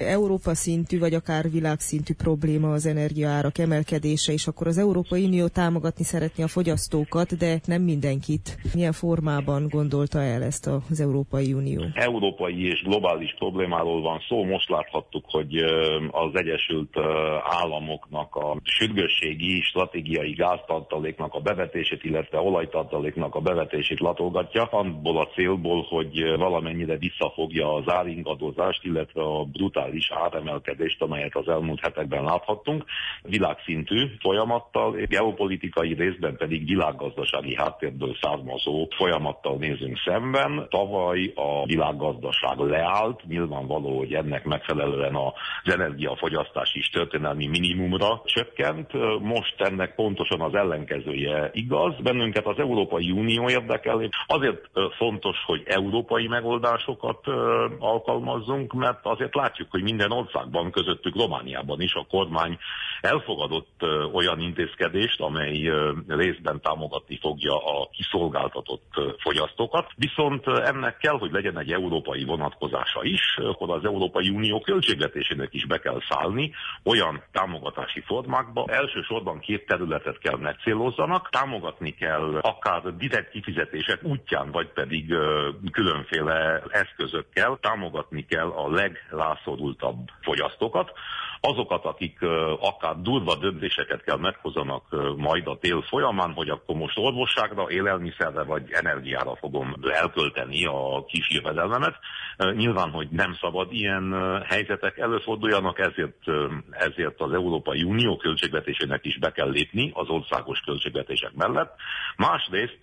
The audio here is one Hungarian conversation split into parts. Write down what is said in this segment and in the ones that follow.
Európa szintű, vagy akár világszintű probléma az energiaárak emelkedése, és akkor az Európai Unió támogatni szeretné a fogyasztókat, de nem mindenkit. Milyen formában gondolta el ezt az Európai Unió? Európai és globális problémáról van szó. Most láthattuk, hogy az Egyesült Államoknak a sürgősségi stratégiai gáztartaléknak a bevetését, illetve olajtartaléknak a bevetését latolgatja, abból a célból, hogy valamennyire visszafogja az áringadozást, illetve a brutális áremelkedést, amelyet az elmúlt hetekben láthattunk. Világszintű folyamattal, geopolitikai részben pedig világgazdasági háttérből származó folyamattal nézünk szemben. Tavaly a világgazdaság leállt, nyilvánvaló, hogy ennek megfelelően az energiafogyasztás is történelmi minimumra csökkent. Most ennek pontosan az ellenkezője igaz. Bennünket az Európai Unió érdekel. Azért fontos, hogy európai megoldásokat alkalmazzunk, mert azért látjuk, hogy minden országban, közöttük Romániában is a kormány elfogadott olyan intézkedést, amely részben támogatni fogja a kiszolgáltatott fogyasztókat. Viszont ennek kell, hogy legyen egy európai vonatkozása is, akkor az Európai Unió költségvetésének is be kell szállni olyan támogatási formákba. Elsősorban két területet kell megcélozzanak. Támogatni kell akár direkt kifizetések útján, vagy pedig különféle eszközökkel támogatni kell a legrászorultabb fogyasztókat. Azokat, akik akár durva döntéseket kell meghozzanak majd a tél folyamán, hogy akkor most orvosságra, élelmiszerre vagy energiára fogom elkölteni a kis jövedelmemet. Nyilván, hogy nem szabad ilyen helyzetek előforduljanak, ezért az Európai Unió költségvetésének is be kell lépni az országos költségvetések mellett. Másrészt,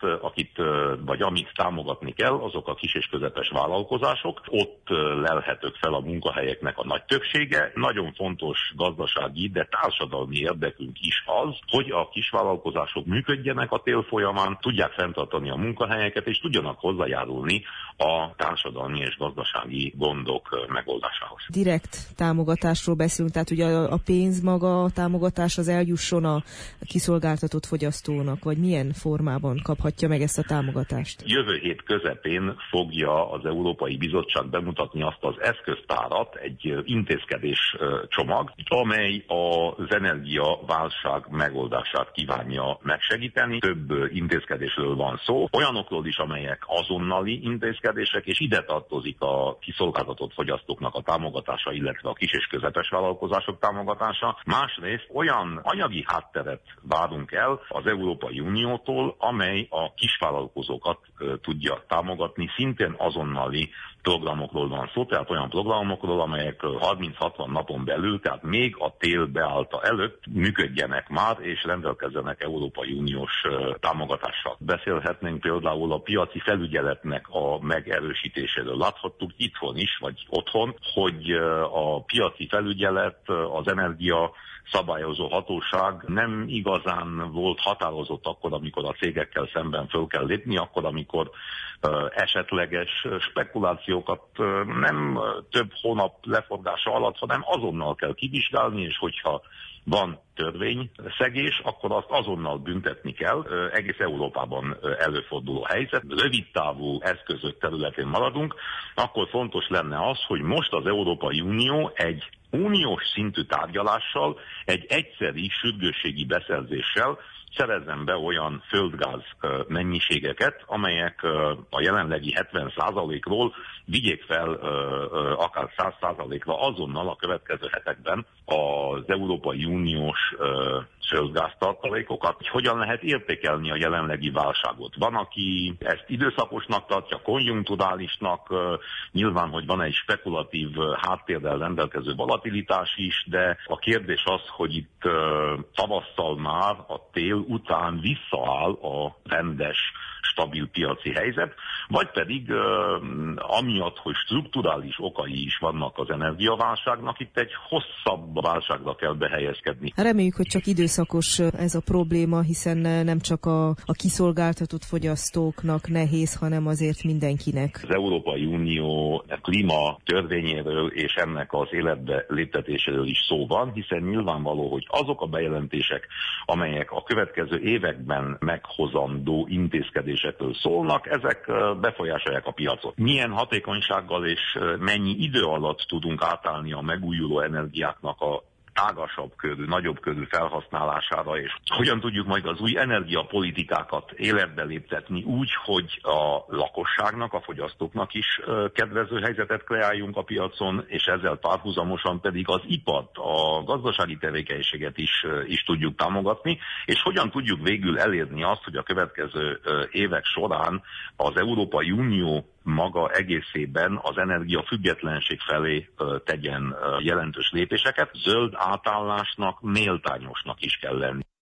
amit támogatni kell, azok a kis és közepes vállalkozások. Ott lelhetők fel a munkahelyeknek a nagy többsége. Nagyon fontos gazdasági, de társadalmi érdekünk is az, hogy a kisvállalkozások működjenek a tél folyamán, tudják fenntartani a munkahelyeket, és tudjanak hozzájárulni a társadalmi és gazdasági gondok megoldásához. Direkt támogatásról beszélünk, tehát ugye a pénz maga, a támogatás az eljusson a kiszolgáltatott fogyasztónak, vagy milyen formában kaphatja meg ezt a támogatást? Jövő hét közepén fogja az Európai Bizottság bemutatni azt az eszköztárat, egy intézkedés csomag, amely az energiaválság megoldását kívánja megsegíteni. Több intézkedésről van szó, olyanokról is, amelyek azonnali intézkedések, és ide tartozik a kiszolgáltatott fogyasztóknak a támogatása, illetve a kis és közepes vállalkozások támogatása. Másrészt olyan anyagi hátteret várunk el az Európai Uniótól, amely a kisvállalkozókat tudja támogatni, szintén azonnali programokról van szó, tehát olyan programokról, amelyek 30-60 napon belül, tehát még a tél beállta előtt működjenek már, és rendelkezzenek Európai Uniós támogatással. Beszélhetnénk például a piaci felügyeletnek a megerősítéséről. Láthattuk itthon is, vagy otthon, hogy a piaci felügyelet, az energia szabályozó hatóság nem igazán volt határozott akkor, amikor a cégekkel szemben föl kell lépni, akkor, amikor esetleges spekulációkat nem több hónap leforgása alatt, hanem azonnal kell kivizsgálni, és hogyha van törvényszegés, akkor azt azonnal büntetni kell. Egész Európában előforduló helyzet. Rövidtávú eszközök területén maradunk, akkor fontos lenne az, hogy most az Európai Unió egy uniós szintű tárgyalással, egy egyszeri sürgősségi beszerzéssel szerezzen be olyan földgáz mennyiségeket, amelyek a jelenlegi 70%-ról vigyék fel akár 100%-ra azonnal a következő hetekben az Európai Uniós földgáztartalékokat. Hogyan lehet értékelni a jelenlegi válságot? Van, aki ezt időszakosnak tartja, konjunkturálisnak, nyilván, hogy van egy spekulatív háttérrel rendelkező volatilitás is, de a kérdés az, hogy itt tavasszal már a tél után visszaáll a rendes, stabil piaci helyzet, vagy pedig amiatt, hogy strukturális okai is vannak az energiaválságnak, itt egy hosszabb válságra kell behelyezkedni. Reméljük, hogy csak időszakos ez a probléma, hiszen nem csak a kiszolgáltatott fogyasztóknak nehéz, hanem azért mindenkinek. Az Európai Unió klíma törvényéről és ennek az életbe léptetéséről is szó van, hiszen nyilvánvaló, hogy azok a bejelentések, amelyek a következő következő években meghozandó intézkedésekről szólnak, ezek befolyásolják a piacot. Milyen hatékonysággal és mennyi idő alatt tudunk átállni a megújuló energiáknak a tágasabb körű, nagyobb körű felhasználására, és hogyan tudjuk majd az új energiapolitikákat életbe léptetni úgy, hogy a lakosságnak, a fogyasztóknak is kedvező helyzetet kreáljunk a piacon, és ezzel párhuzamosan pedig az ipart, a gazdasági tevékenységet is tudjuk támogatni, és hogyan tudjuk végül elérni azt, hogy a következő évek során az Európai Unió maga egészében az energiafüggetlenség felé tegyen jelentős lépéseket. Zöld átállásnak méltányosnak is kell lenni.